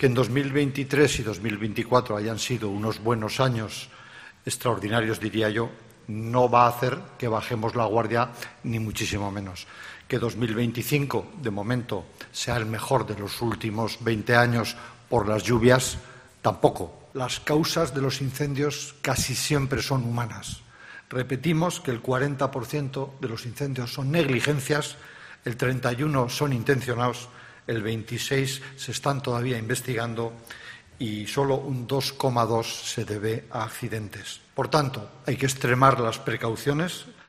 Que en 2023 y 2024 hayan sido unos buenos años, extraordinarios diría yo, no va a hacer que bajemos la guardia, ni muchísimo menos. Que 2025, de momento, sea el mejor de los últimos 20 años por las lluvias, tampoco. Las causas de los incendios casi siempre son humanas. Repetimos que el 40% de los incendios son negligencias, el 31% son intencionados, el 26% se están todavía investigando y solo un 2,2% se debe a accidentes. Por tanto, hay que extremar las precauciones,